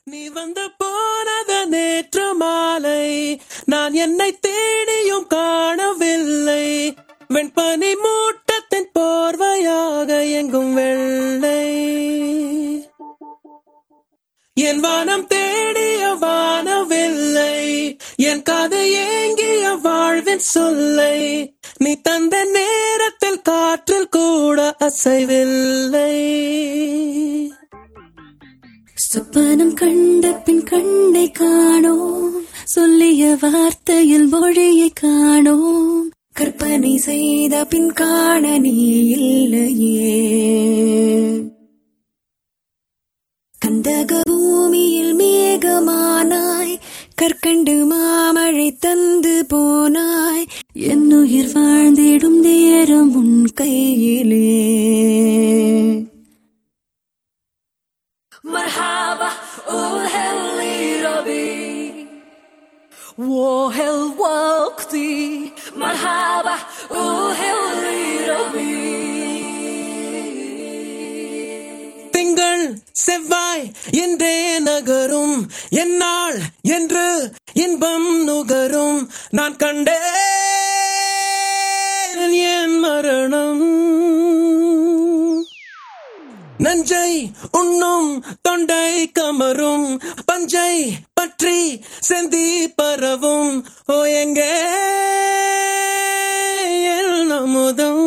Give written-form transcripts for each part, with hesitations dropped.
நீ வந்து போனது நேற்று மாலை, நான் என்னை தேடியும் காணவில்லை. வெண்பனி மூட்டத்தின் போர்வையாக எங்கும் வெள்ளை. என் வானம் தேடிய வானவில்லை, என் காது ஏங்கிய வாழ்வின் சொல்லை. நீ தந்த நேரத்தில் காற்றில் கூட அசைவில்லை. சொப்பனம் கண்ட பின் கண்ணை காணோம், சொல்லிய வார்த்தையில் மொழியை காணோம். கற்பனை செய்த பின் காண நீ இல்லையே. கந்தக பூமியில் மேகமானாய், கற்கண்டு மாமழை தந்து போனாய். என் உயிர் வாழ்ந்திடும் நேரம் உன் கையிலே. مرحبا وهلي ربي وهل وقتي. مرحبا وهلي ربي. திங்கள் செவ்வாய் என்றே நகரும், என்னால் என்று இன்பம் நுகரும். நான் கண்டேன் என் மரணம். நஞ்சை உண்ணும் தொண்டை கமரும், பஞ்சை பற்றி செந்தி பரவும். ஓ எங்கே என் அமுதம்.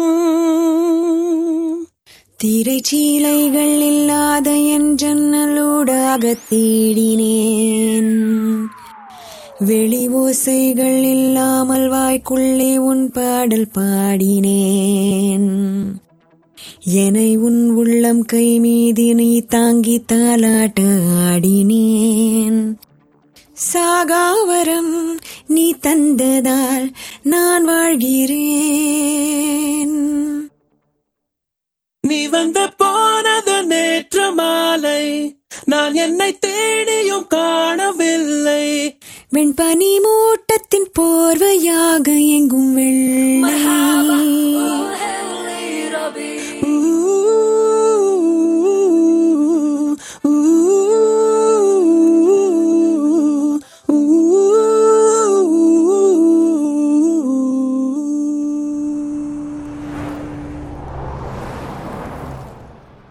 திரைச்சீலைகள் இல்லாத என் ஜன்னலூடாக தேடினேன். வெளி ஓசைகள் இல்லாமல் வாய்க்குள்ளே உன் பாடல் பாடினேன். என்னை உன் உள்ளம் கை மீது நீ தாங்கி தாலாட்ட ஆடினேன். சாகாவரம் நீ தந்ததால் நான் வாழ்கிறேன். நீ வந்து போனது நேற்று மாலை, நான் என்னை தேடியும் காணவில்லை. வெண்பனி மூட்டத்தின் போர்வையாக எங்கும்